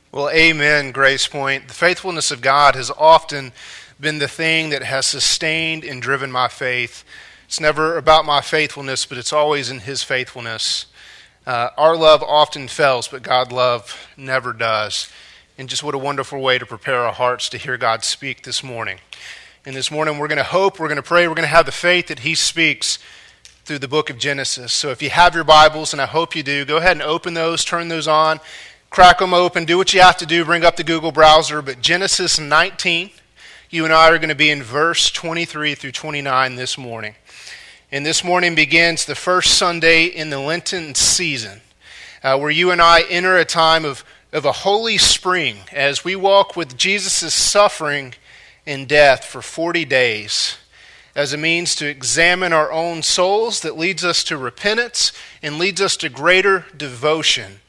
Well, amen, Grace Point. The faithfulness of God has often been the thing that has sustained and driven my faith. It's never about my faithfulness, but it's always in His faithfulness. Our love often fails, but God's love never does. And just what a wonderful way to prepare our hearts to hear God speak this morning. And this morning we're going to hope, we're going to pray, we're going to have the faith that He speaks through the book of Genesis. So if you have your Bibles, and I hope you do, go ahead and open those, turn those on. Crack them open, do what you have to do, bring up the Google browser. But Genesis 19, you and I are going to be in verse 23 through 29 this morning. And this morning begins the first Sunday in the Lenten season, where you and I enter a time of a holy spring as we walk with Jesus' suffering and death for 40 days as a means to examine our own souls that leads us to repentance and leads us to greater devotion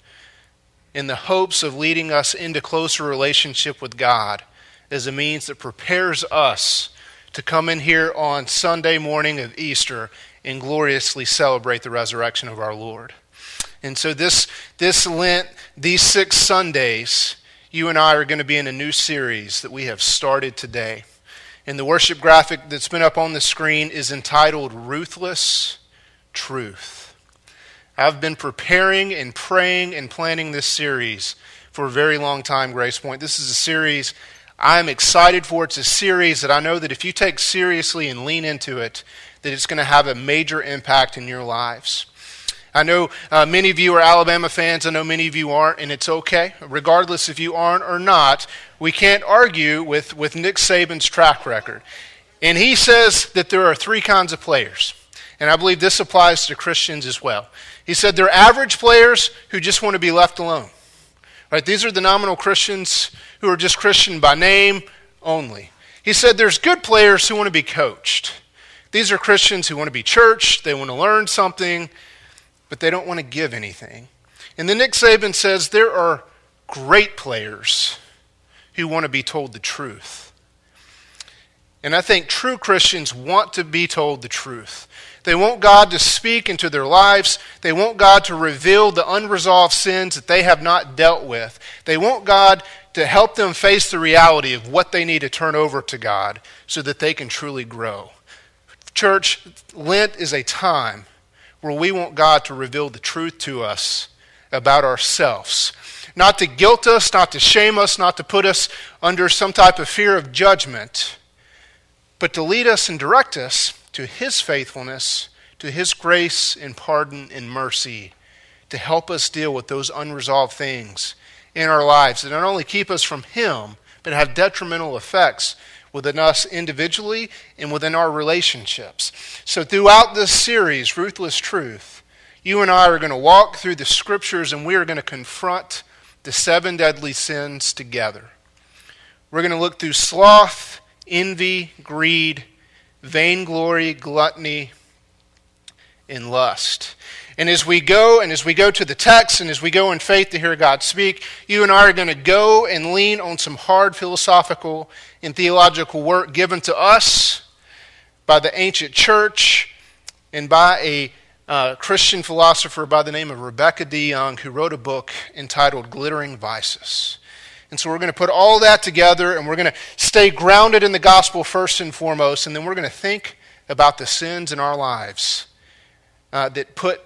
in the hopes of leading us into closer relationship with God as a means that prepares us to come in here on Sunday morning of Easter and gloriously celebrate the resurrection of our Lord. And so this Lent, these 6 Sundays, you and I are going to be in a new series that we have started today. And the worship graphic that's been up on the screen is entitled Ruthless Truth. I've been preparing and praying and planning this series for a very long time, Grace Point. This is a series I'm excited for. It's a series that I know that if you take seriously and lean into it, that it's going to have a major impact in your lives. I know many of you are Alabama fans. I know many of you aren't, and it's okay. Regardless if you aren't or not, we can't argue with Nick Saban's track record. And he says that there are 3 kinds of players. And I believe this applies to Christians as well. He said they're average players who just want to be left alone. Right? These are the nominal Christians who are just Christian by name only. He said there's good players who want to be coached. These are Christians who want to be churched, they want to learn something, but they don't want to give anything. And then Nick Saban says there are great players who want to be told the truth. And I think true Christians want to be told the truth. They want God to speak into their lives. They want God to reveal the unresolved sins that they have not dealt with. They want God to help them face the reality of what they need to turn over to God so that they can truly grow. Church, Lent is a time where we want God to reveal the truth to us about ourselves. Not to guilt us, not to shame us, not to put us under some type of fear of judgment, but to lead us and direct us to His faithfulness, to His grace and pardon and mercy, to help us deal with those unresolved things in our lives that not only keep us from Him, but have detrimental effects within us individually and within our relationships. So throughout this series, Ruthless Truth, you and I are going to walk through the Scriptures and we are going to confront the 7 deadly sins together. We're going to look through sloth, envy, greed, vainglory, gluttony, and lust. And as we go to the text and as we go in faith to hear God speak, you and I are going to go and lean on some hard philosophical and theological work given to us by the ancient church and by a Christian philosopher by the name of Rebecca DeYoung, who wrote a book entitled Glittering Vices. And so we're going to put all that together and we're going to stay grounded in the gospel first and foremost, and then we're going to think about the sins in our lives that put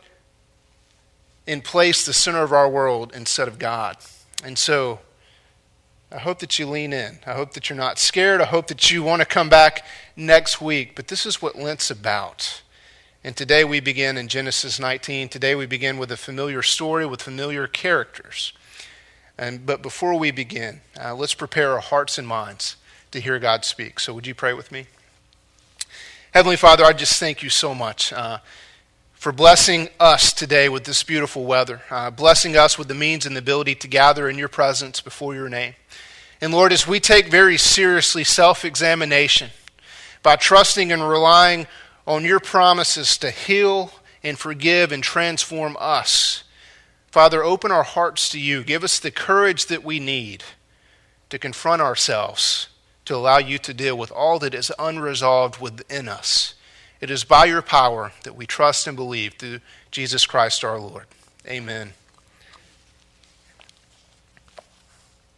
in place the center of our world instead of God. And so I hope that you lean in. I hope that you're not scared. I hope that you want to come back next week. But this is what Lent's about. And today we begin in Genesis 19. Today we begin with a familiar story with familiar characters. But before we begin, let's prepare our hearts and minds to hear God speak. So would you pray with me? Heavenly Father, I just thank you so much for blessing us today with this beautiful weather, blessing us with the means and the ability to gather in your presence before your name. And Lord, as we take very seriously self-examination by trusting and relying on your promises to heal and forgive and transform us, Father, open our hearts to you. Give us the courage that we need to confront ourselves, to allow you to deal with all that is unresolved within us. It is by your power that we trust and believe through Jesus Christ our Lord. Amen.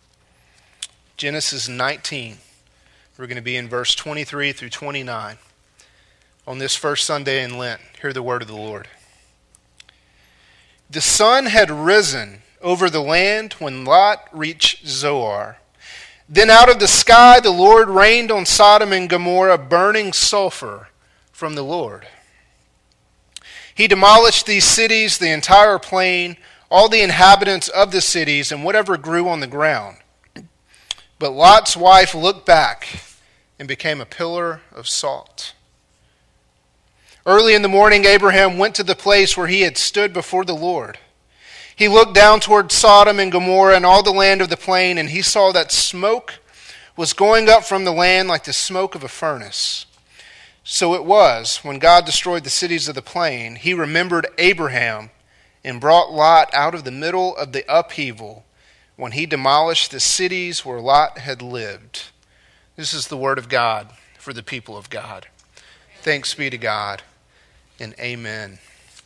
Genesis 19. We're going to be in verse 23 through 29 on this first Sunday in Lent. Hear the word of the Lord. The sun had risen over the land when Lot reached Zoar. Then out of the sky the Lord rained on Sodom and Gomorrah burning sulfur from the Lord. He demolished these cities, the entire plain, all the inhabitants of the cities, and whatever grew on the ground. But Lot's wife looked back and became a pillar of salt. Early in the morning, Abraham went to the place where he had stood before the Lord. He looked down toward Sodom and Gomorrah and all the land of the plain, and he saw that smoke was going up from the land like the smoke of a furnace. So it was, when God destroyed the cities of the plain, he remembered Abraham and brought Lot out of the middle of the upheaval when he demolished the cities where Lot had lived. This is the word of God for the people of God. Thanks be to God, and amen.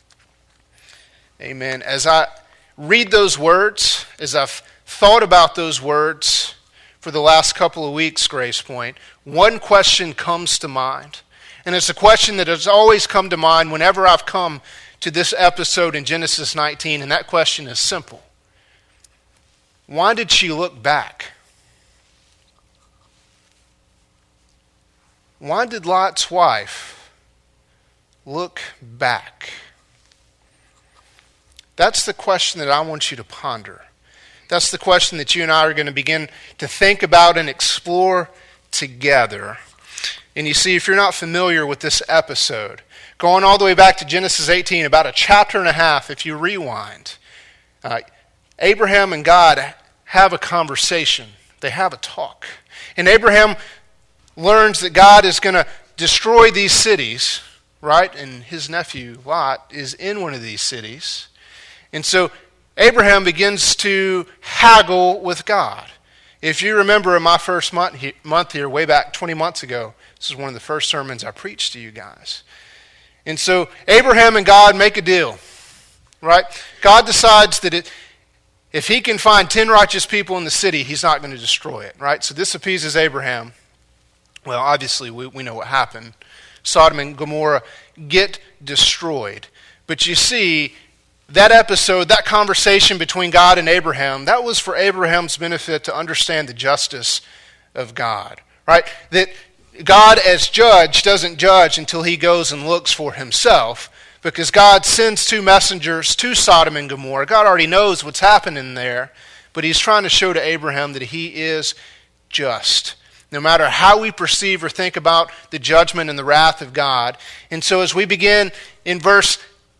Amen. As I read those words, as I've thought about those words for the last couple of weeks, Grace Point, one question comes to mind. And it's a question that has always come to mind whenever I've come to this episode in Genesis 19, and that question is simple. Why did she look back? Why did Lot's wife look back? That's the question that I want you to ponder. That's the question that you and I are going to begin to think about and explore together. And you see, if you're not familiar with this episode, going all the way back to Genesis 18, about a chapter and a half, if you rewind, Abraham and God have a conversation. They have a talk. And Abraham learns that God is going to destroy these cities, right? And his nephew, Lot, is in one of these cities. And so Abraham begins to haggle with God. If you remember in my first month here, way back 20 months ago, this is one of the first sermons I preached to you guys. And so Abraham and God make a deal, right? God decides that if he can find 10 righteous people in the city, he's not going to destroy it, right? So this appeases Abraham. Well, obviously, we know what happened. Sodom and Gomorrah get destroyed. But you see, that episode, that conversation between God and Abraham, that was for Abraham's benefit to understand the justice of God, right? That God as judge doesn't judge until he goes and looks for himself, because God sends 2 messengers to Sodom and Gomorrah. God already knows what's happening there, but he's trying to show to Abraham that he is just, no matter how we perceive or think about the judgment and the wrath of God. And so as we begin in verse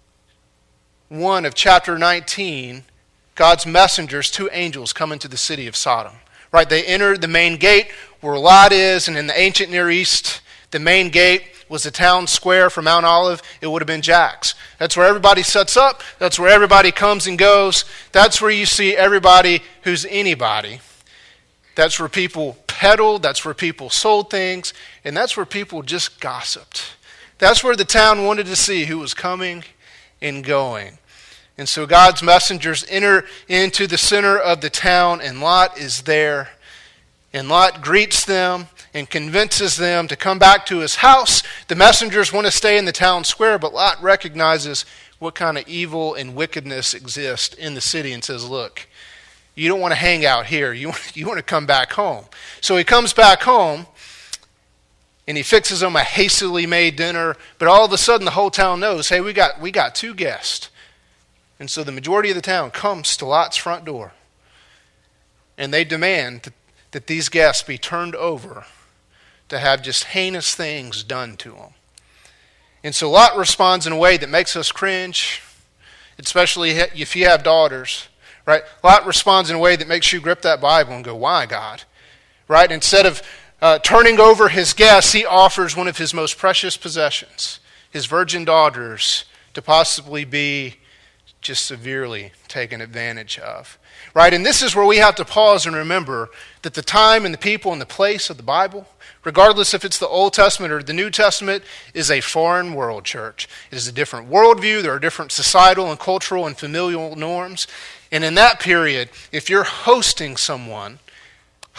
1 of chapter 19, God's messengers, 2 angels, come into the city of Sodom. Right, they enter the main gate where Lot is, and in the ancient Near East, the main gate was the town square for Mount Olive. It would have been Jack's. That's where everybody sets up. That's where everybody comes and goes. That's where you see everybody who's anybody. That's where people peddled. That's where people sold things. And that's where people just gossiped. That's where the town wanted to see who was coming and going. And so God's messengers enter into the center of the town, and Lot is there. And Lot greets them and convinces them to come back to his house. The messengers want to stay in the town square, but Lot recognizes what kind of evil and wickedness exists in the city and says, look, you don't want to hang out here. You want to come back home. So he comes back home, and he fixes them a hastily made dinner, but all of a sudden the whole town knows, hey, we got 2 guests. And so the majority of the town comes to Lot's front door, and they demand that these guests be turned over to have just heinous things done to them. And so Lot responds in a way that makes us cringe, especially if you have daughters, right? Lot responds in a way that makes you grip that Bible and go, why, God? Right? Instead of turning over his guests, he offers one of his most precious possessions, his virgin daughters, to possibly be just severely taken advantage of. Right? And this is where we have to pause and remember that the time and the people and the place of the Bible, regardless if it's the Old Testament or the New Testament, is a foreign world, church. It is a different worldview. There are different societal and cultural and familial norms. And in that period, if you're hosting someone,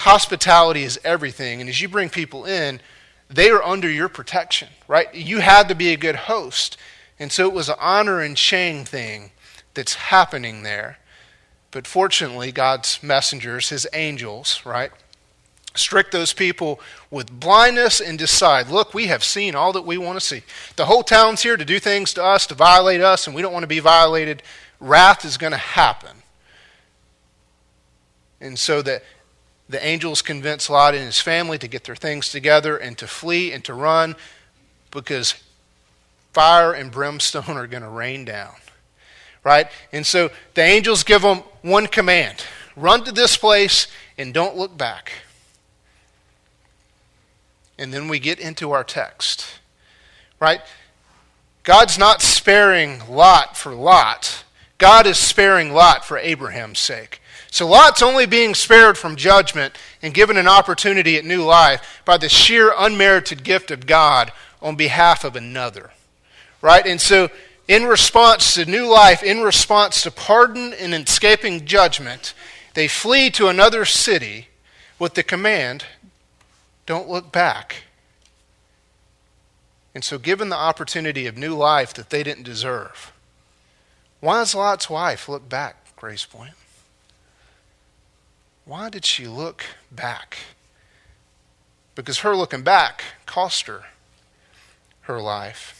hospitality is everything. And as you bring people in, they are under your protection, right? You had to be a good host. And so it was an honor and shame thing that's happening there. But fortunately, God's messengers, his angels, right, strict those people with blindness and decide, look, we have seen all that we want to see. The whole town's here to do things to us, to violate us, and we don't want to be violated. Wrath is going to happen. And so that the angels convince Lot and his family to get their things together and to flee and to run, because fire and brimstone are going to rain down. Right? And so the angels give them one command: run to this place and don't look back. And then we get into our text. Right? God's not sparing Lot for Lot. God is sparing Lot for Abraham's sake. So Lot's only being spared from judgment and given an opportunity at new life by the sheer unmerited gift of God on behalf of another. Right? And so in response to new life, in response to pardon and escaping judgment, they flee to another city with the command, don't look back. And so given the opportunity of new life that they didn't deserve, why does Lot's wife look back, Grace Point? Why did she look back? Because her looking back cost her life.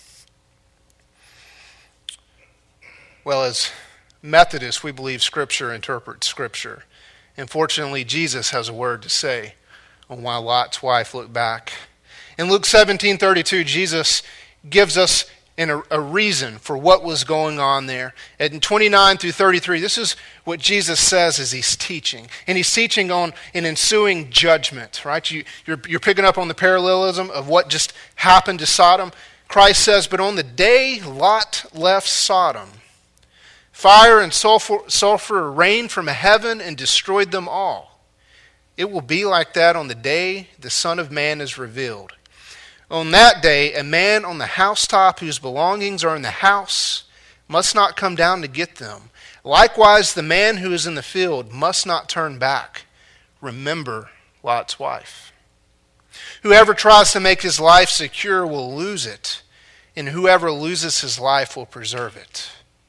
Well, as Methodists, we believe Scripture interprets Scripture. And fortunately, Jesus has a word to say on why Lot's wife looked back. In Luke 17:32, Jesus gives us a reason for what was going on there. And in 29 through 33, this is what Jesus says as he's teaching. And he's teaching on an ensuing judgment, right? You're picking up on the parallelism of what just happened to Sodom. Christ says, but on the day Lot left Sodom, fire and sulfur rained from heaven and destroyed them all. It will be like that on the day the Son of Man is revealed. On that day, a man on the housetop whose belongings are in the house must not come down to get them. Likewise, the man who is in the field must not turn back. Remember Lot's wife. Whoever tries to make his life secure will lose it, and whoever loses his life will preserve it.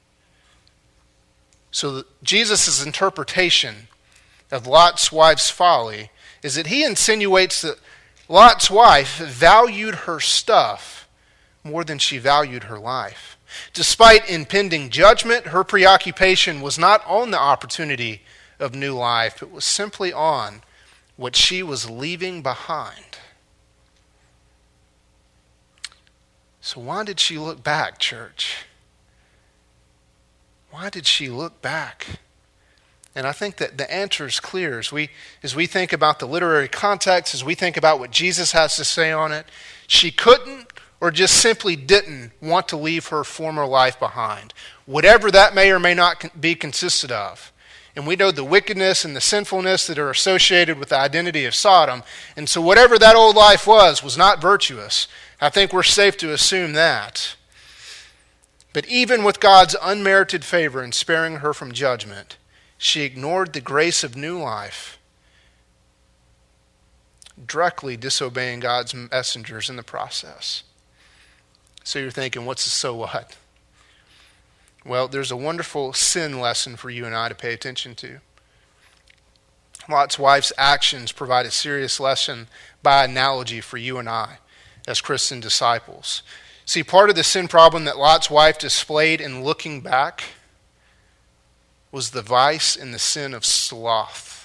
So Jesus' interpretation of Lot's wife's folly is that he insinuates that Lot's wife valued her stuff more than she valued her life. Despite impending judgment, her preoccupation was not on the opportunity of new life. It was simply on what she was leaving behind. So why did she look back, church? Why did she look back? And I think that the answer is clear as we think about the literary context, as we think about what Jesus has to say on it. She couldn't or just simply didn't want to leave her former life behind, whatever that may or may not be consisted of. And we know the wickedness and the sinfulness that are associated with the identity of Sodom. And so whatever that old life was not virtuous. I think we're safe to assume that. But even with God's unmerited favor in sparing her from judgment, she ignored the grace of new life, directly disobeying God's messengers in the process. So you're thinking, what's the so what? Well, there's a wonderful sin lesson for you and I to pay attention to. Lot's wife's actions provide a serious lesson by analogy for you and I as Christian disciples. See, part of the sin problem that Lot's wife displayed in looking back was the vice and the sin of sloth.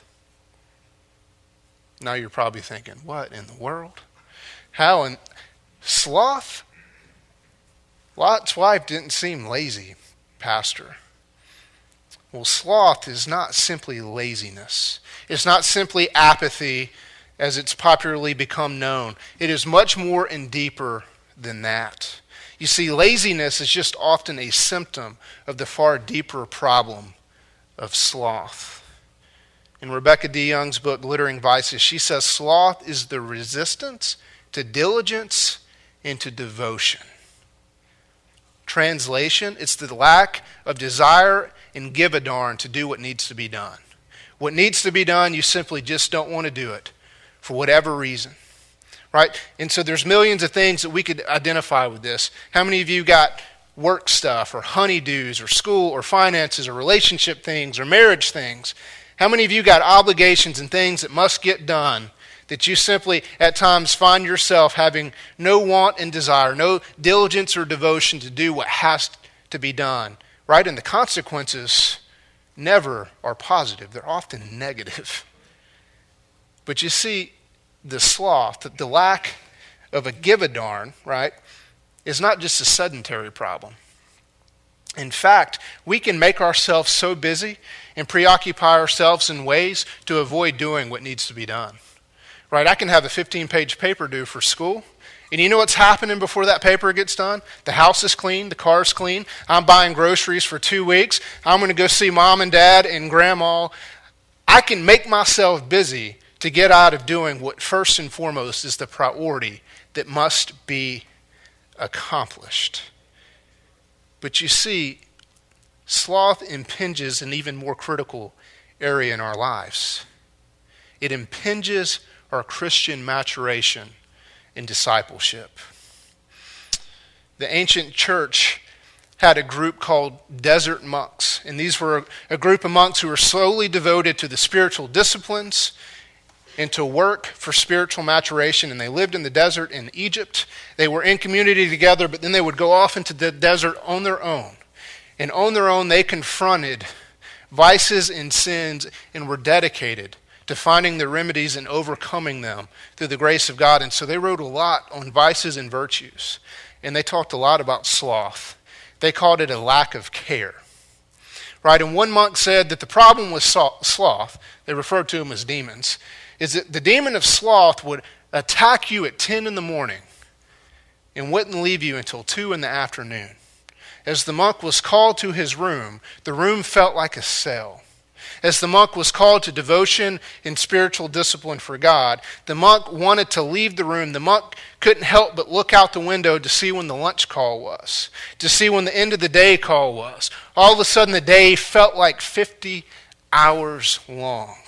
Now you're probably thinking, what in the world? How in sloth? Lot's wife didn't seem lazy, Pastor. Well, sloth is not simply laziness. It's not simply apathy as it's popularly become known. It is much more and deeper than that. You see, laziness is just often a symptom of the far deeper problem of sloth. In Rebecca DeYoung's book, Glittering Vices, she says sloth is the resistance to diligence and to devotion. Translation, it's the lack of desire and give a darn to do what needs to be done. What needs to be done, you simply just don't want to do it for whatever reason, right? And so there's millions of things that we could identify with this. How many of you got work stuff or honeydews or school or finances or relationship things or marriage things? How many of you got obligations and things that must get done that you simply at times find yourself having no want and desire, no diligence or devotion to do what has to be done, right? And the consequences never are positive. They're often negative. But you see, the sloth, the lack of a give a darn, right, is not just a sedentary problem. In fact, we can make ourselves so busy and preoccupy ourselves in ways to avoid doing what needs to be done. Right? I can have a 15-page paper due for school, and you know what's happening before that paper gets done? The house is clean, the car's clean, I'm buying groceries for 2 weeks, I'm going to go see mom and dad and grandma. I can make myself busy to get out of doing what first and foremost is the priority that must be accomplished. But you see, sloth impinges an even more critical area in our lives. It impinges our Christian maturation and discipleship. The ancient church had a group called desert monks, and these were a group of monks who were solely devoted to the spiritual disciplines and to work for spiritual maturation, and they lived in the desert in Egypt. They were in community together, but then they would go off into the desert on their own. And on their own, they confronted vices and sins and were dedicated to finding the remedies and overcoming them through the grace of God. And so they wrote a lot on vices and virtues, and they talked a lot about sloth. They called it a lack of care. Right? And one monk said that the problem with sloth, they referred to them as demons, is that the demon of sloth would attack you at 10 in the morning and wouldn't leave you until 2 in the afternoon. As the monk was called to his room, the room felt like a cell. As the monk was called to devotion and spiritual discipline for God, the monk wanted to leave the room. The monk couldn't help but look out the window to see when the lunch call was, to see when the end of the day call was. All of a sudden, the day felt like 50 hours long.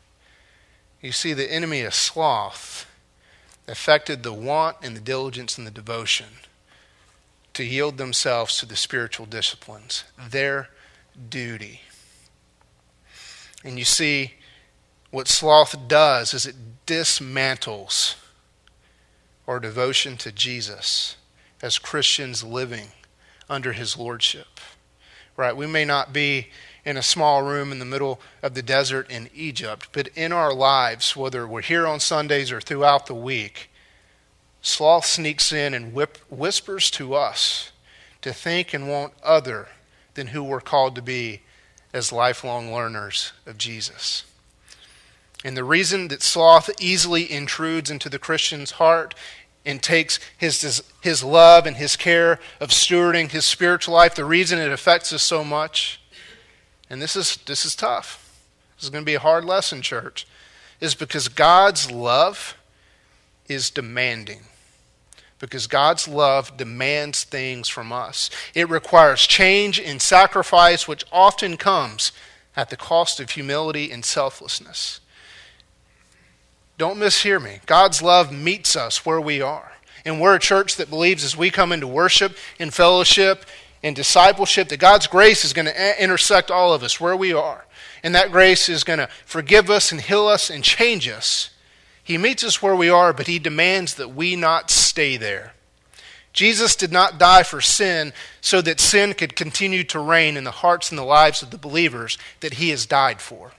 You see, the enemy of sloth affected the want and the diligence and the devotion to yield themselves to the spiritual disciplines, their duty. And you see, what sloth does is it dismantles our devotion to Jesus as Christians living under his lordship. Right? We may not be in a small room in the middle of the desert in Egypt, but in our lives, whether we're here on Sundays or throughout the week, sloth sneaks in and whispers to us to think and want other than who we're called to be as lifelong learners of Jesus. And the reason that sloth easily intrudes into the Christian's heart and takes his love and his care of stewarding his spiritual life, the reason it affects us so much, and this is tough, this is going to be a hard lesson, church, is because God's love is demanding. Because God's love demands things from us. It requires change and sacrifice, which often comes at the cost of humility and selflessness. Don't mishear me. God's love meets us where we are. And we're a church that believes as we come into worship and fellowship and discipleship that God's grace is going to intersect all of us where we are. And that grace is going to forgive us and heal us and change us. He meets us where we are, but he demands that we not stay there. Jesus did not die for sin so that sin could continue to reign in the hearts and the lives of the believers that he has died for.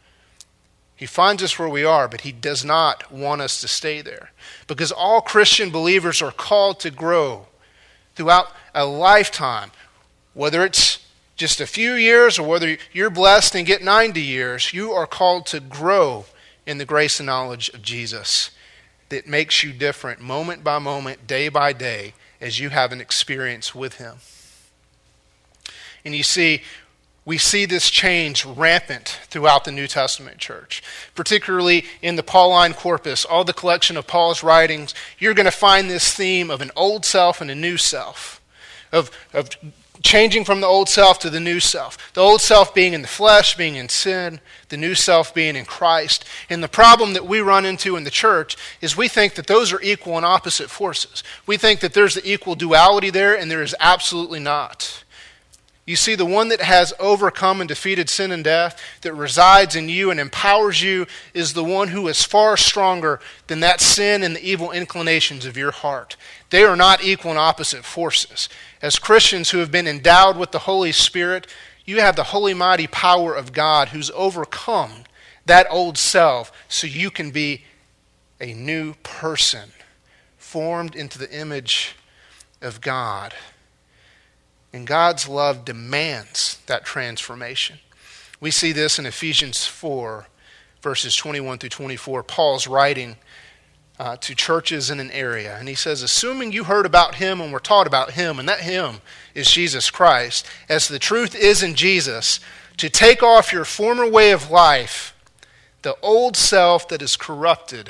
He finds us where we are, but he does not want us to stay there. Because all Christian believers are called to grow throughout a lifetime. Whether it's just a few years or whether you're blessed and get 90 years, you are called to grow in the grace and knowledge of Jesus that makes you different moment by moment, day by day, as you have an experience with him. And you see, we see this change rampant throughout the New Testament church, particularly in the Pauline corpus, all the collection of Paul's writings. You're going to find this theme of an old self and a new self, of changing from the old self to the new self. The old self being in the flesh, being in sin, the new self being in Christ. And the problem that we run into in the church is we think that those are equal and opposite forces. We think that there's the equal duality there, and there is absolutely not. You see, the one that has overcome and defeated sin and death, that resides in you and empowers you, is the one who is far stronger than that sin and the evil inclinations of your heart. They are not equal and opposite forces. As Christians who have been endowed with the Holy Spirit, you have the holy mighty power of God who's overcome that old self so you can be a new person, formed into the image of God. And God's love demands that transformation. We see this in Ephesians 4, verses 21 through 24. Paul's writing to churches in an area. And he says, assuming you heard about him and were taught about him, and that him is Jesus Christ, as the truth is in Jesus, to take off your former way of life, the old self that is corrupted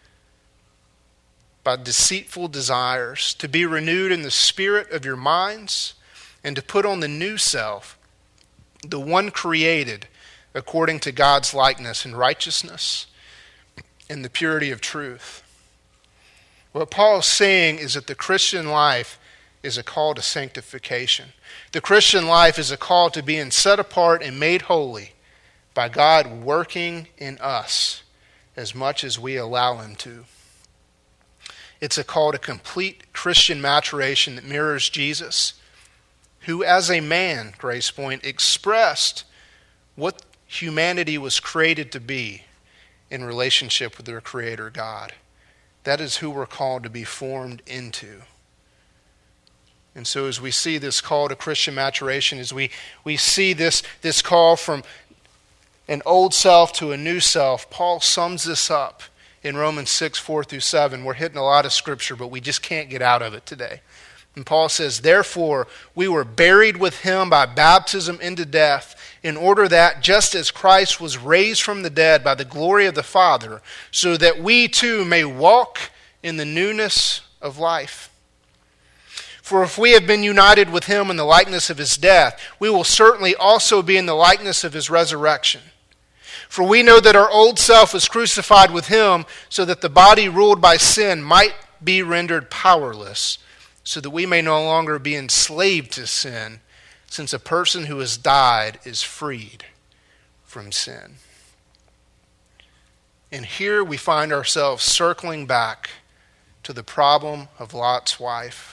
by deceitful desires, to be renewed in the spirit of your minds, and to put on the new self, the one created according to God's likeness and righteousness and the purity of truth. What Paul is saying is that the Christian life is a call to sanctification. The Christian life is a call to being set apart and made holy by God working in us as much as we allow him to. It's a call to complete Christian maturation that mirrors Jesus, who as a man, Grace Point, expressed what humanity was created to be in relationship with their Creator God. That is who we're called to be formed into. And so as we see this call to Christian maturation, as we see this call from an old self to a new self, Paul sums this up in Romans 6, 4 through 7. We're hitting a lot of scripture, but we just can't get out of it today. And Paul says, therefore, we were buried with him by baptism into death, in order that, just as Christ was raised from the dead by the glory of the Father, so that we too may walk in the newness of life. For if we have been united with him in the likeness of his death, we will certainly also be in the likeness of his resurrection. For we know that our old self was crucified with him, so that the body ruled by sin might be rendered powerless, so that we may no longer be enslaved to sin, since a person who has died is freed from sin. And here we find ourselves circling back to the problem of Lot's wife.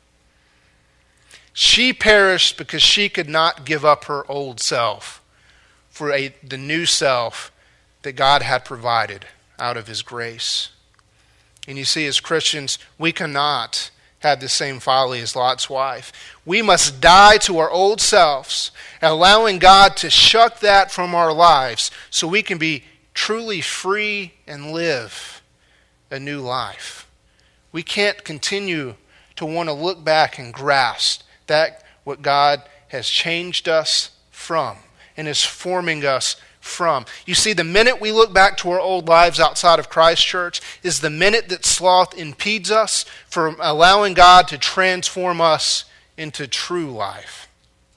She perished because she could not give up her old self for the new self that God had provided out of his grace. And you see, as Christians, we cannot have the same folly as Lot's wife. We must die to our old selves, allowing God to shuck that from our lives so we can be truly free and live a new life. We can't continue to want to look back and grasp that what God has changed us from and is forming us from. You see, the minute we look back to our old lives outside of Christ Church is the minute that sloth impedes us from allowing God to transform us into true life.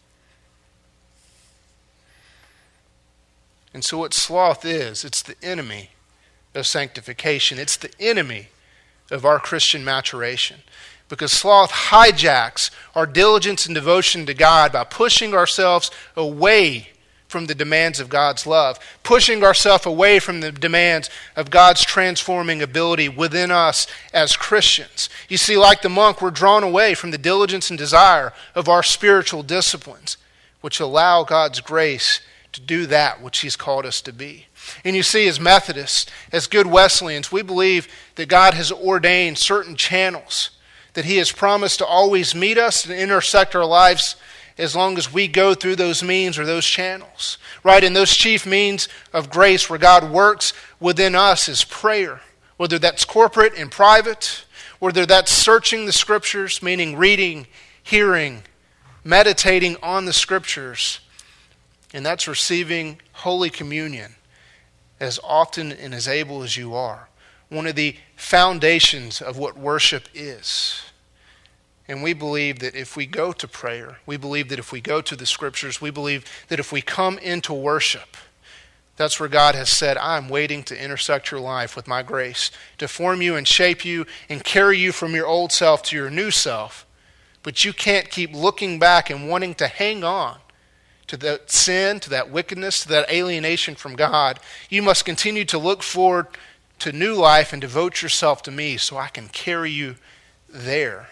And so what sloth is, it's the enemy of sanctification. It's the enemy of our Christian maturation. Because sloth hijacks our diligence and devotion to God by pushing ourselves away from the demands of God's love, pushing ourselves away from the demands of God's transforming ability within us as Christians. You see, like the monk, we're drawn away from the diligence and desire of our spiritual disciplines, which allow God's grace to do that which he's called us to be. And you see, as Methodists, as good Wesleyans, we believe that God has ordained certain channels, that he has promised to always meet us and intersect our lives as long as we go through those means or those channels. Right? And those chief means of grace where God works within us is prayer. Whether that's corporate and private, whether that's searching the scriptures, meaning reading, hearing, meditating on the scriptures, and that's receiving Holy Communion as often and as able as you are. One of the foundations of what worship is. And we believe that if we go to prayer, we believe that if we go to the Scriptures, we believe that if we come into worship, that's where God has said, I'm waiting to intersect your life with my grace, to form you and shape you and carry you from your old self to your new self. But you can't keep looking back and wanting to hang on to that sin, to that wickedness, to that alienation from God. You must continue to look forward to new life and devote yourself to me so I can carry you there.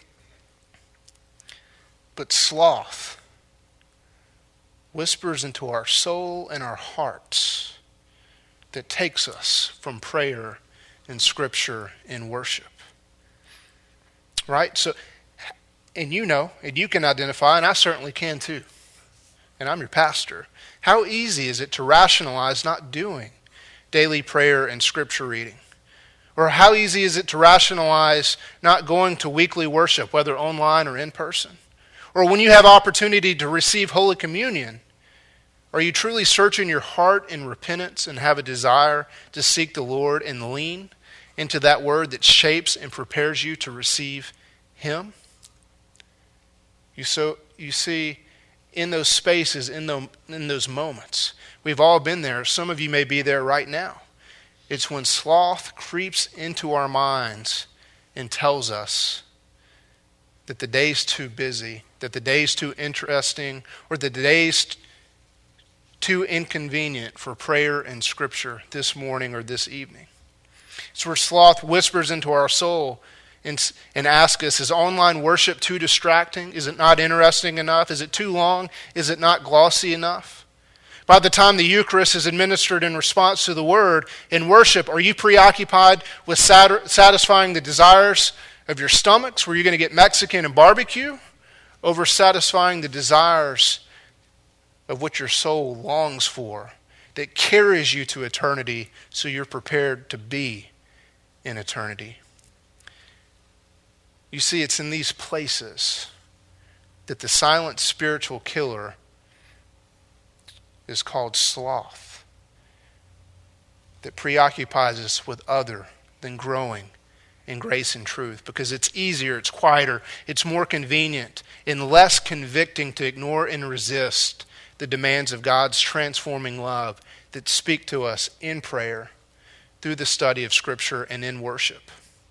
But sloth whispers into our soul and our hearts that takes us from prayer and Scripture and worship. Right? So, and you know, and you can identify, and I certainly can too, and I'm your pastor, how easy is it to rationalize not doing daily prayer and Scripture reading? Or how easy is it to rationalize not going to weekly worship, whether online or in person? Or when you have opportunity to receive Holy Communion, are you truly searching your heart in repentance and have a desire to seek the Lord and lean into that word that shapes and prepares you to receive Him? You see, in those spaces, in those moments, we've all been there. Some of you may be there right now. It's when sloth creeps into our minds and tells us that the day's too busy, that the day's too interesting, or the day's too inconvenient for prayer and Scripture this morning or this evening. It's where sloth whispers into our soul and asks us, is online worship too distracting? Is it not interesting enough? Is it too long? Is it not glossy enough? By the time the Eucharist is administered in response to the Word in worship, are you preoccupied with satisfying the desires of your stomachs, where you're going to get Mexican and barbecue, over satisfying the desires of what your soul longs for, that carries you to eternity so you're prepared to be in eternity? You see, it's in these places that the silent spiritual killer is called sloth, that preoccupies us with other than growing in grace and truth, because it's easier, it's quieter, it's more convenient, and less convicting to ignore and resist the demands of God's transforming love that speak to us in prayer, through the study of Scripture, and in worship.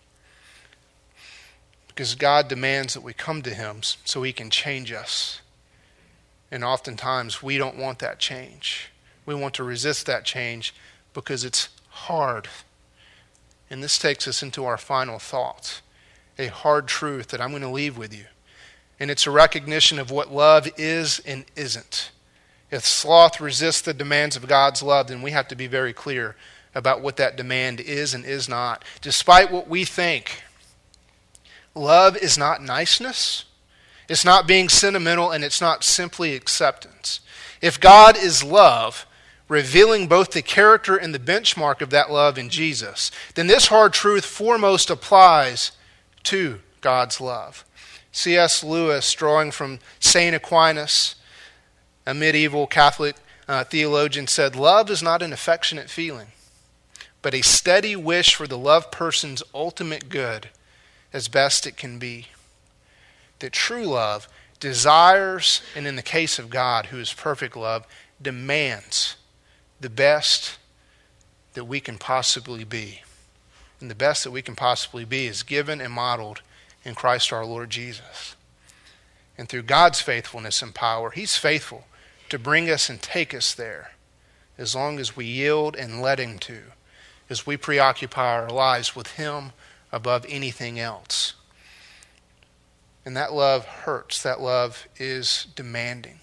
Because God demands that we come to Him so He can change us. And oftentimes we don't want that change. We want to resist that change because it's hard. And this takes us into our final thought, a hard truth that I'm going to leave with you. And it's a recognition of what love is and isn't. If sloth resists the demands of God's love, then we have to be very clear about what that demand is and is not. Despite what we think, love is not niceness, it's not being sentimental, and it's not simply acceptance. If God is love, revealing both the character and the benchmark of that love in Jesus, then this hard truth foremost applies to God's love. C.S. Lewis, drawing from St. Aquinas, a medieval Catholic theologian, said, "Love is not an affectionate feeling, but a steady wish for the loved person's ultimate good as best it can be." That true love desires, and in the case of God, who is perfect love, demands the best that we can possibly be. And the best that we can possibly be is given and modeled in Christ our Lord Jesus. And through God's faithfulness and power, He's faithful to bring us and take us there, as long as we yield and let Him to, as we preoccupy our lives with Him above anything else. And that love hurts. That love is demanding.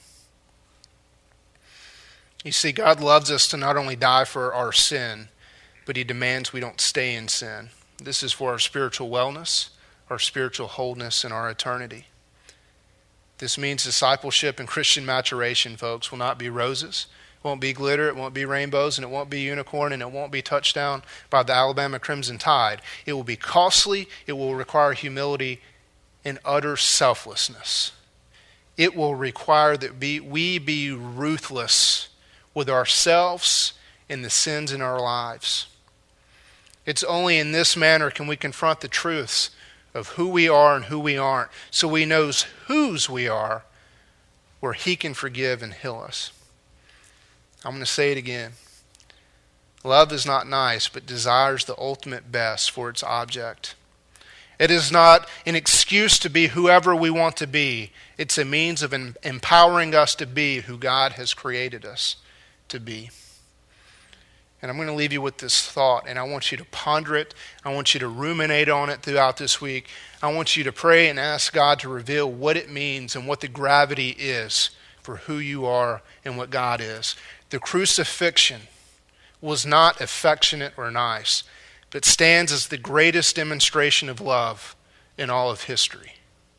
You see, God loves us to not only die for our sin, but He demands we don't stay in sin. This is for our spiritual wellness, our spiritual wholeness, and our eternity. This means discipleship and Christian maturation, folks, will not be roses. It won't be glitter, it won't be rainbows, and it won't be unicorn, and it won't be touched down by the Alabama Crimson Tide. It will be costly, it will require humility and utter selflessness. It will require that we be ruthless with ourselves and the sins in our lives. It's only in this manner can we confront the truths of who we are and who we aren't, so he knows whose we are, where he can forgive and heal us. I'm going to say it again. Love is not nice, but desires the ultimate best for its object. It is not an excuse to be whoever we want to be. It's a means of empowering us to be who God has created us to be. And I'm going to leave you with this thought, and I want you to ponder it. I want you to ruminate on it throughout this week. I want you to pray and ask God to reveal what it means and what the gravity is for who you are and what God is. The crucifixion was not affectionate or nice, but stands as the greatest demonstration of love in all of history.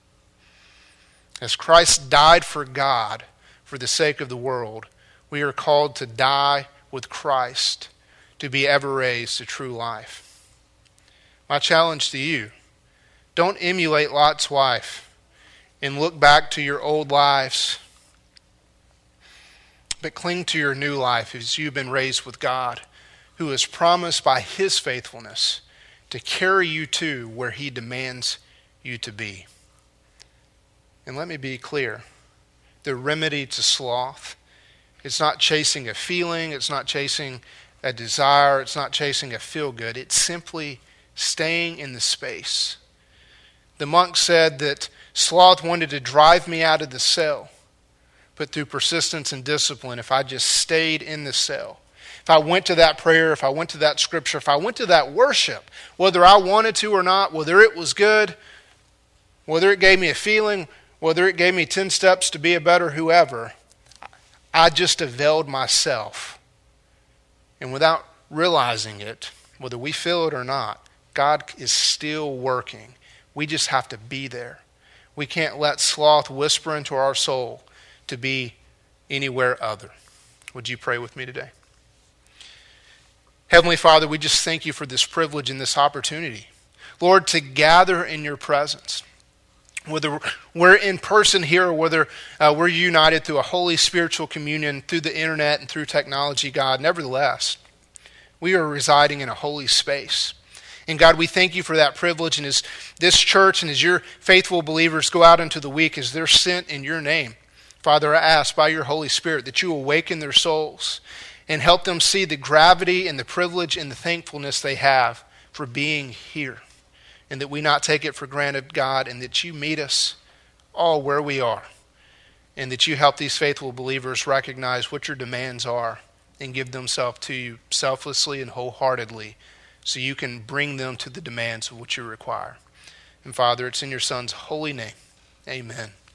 As Christ died for God for the sake of the world, we are called to die with Christ, to be ever raised to true life. My challenge to you, don't emulate Lot's wife and look back to your old lives, but cling to your new life as you've been raised with God, who has promised by his faithfulness to carry you to where he demands you to be. And let me be clear, the remedy to sloth, it's not chasing a feeling, it's not chasing a desire, it's not chasing a feel-good, it's simply staying in the space. The monk said that sloth wanted to drive me out of the cell, but through persistence and discipline, if I just stayed in the cell, if I went to that prayer, if I went to that scripture, if I went to that worship, whether I wanted to or not, whether it was good, whether it gave me a feeling, whether it gave me 10 steps to be a better whoever, I just availed myself. And without realizing it, whether we feel it or not, God is still working. We just have to be there. We can't let sloth whisper into our soul to be anywhere other. Would you pray with me today? Heavenly Father, we just thank you for this privilege and this opportunity, Lord, to gather in your presence. Whether we're in person here or whether we're united through a holy spiritual communion through the internet and through technology, God, nevertheless, we are residing in a holy space. And God, we thank you for that privilege. And as this church and as your faithful believers go out into the week, as they're sent in your name, Father, I ask by your Holy Spirit that you awaken their souls and help them see the gravity and the privilege and the thankfulness they have for being here. And that we not take it for granted, God, and that you meet us all where we are. And that you help these faithful believers recognize what your demands are and give themselves to you selflessly and wholeheartedly so you can bring them to the demands of what you require. And Father, it's in your Son's holy name. Amen.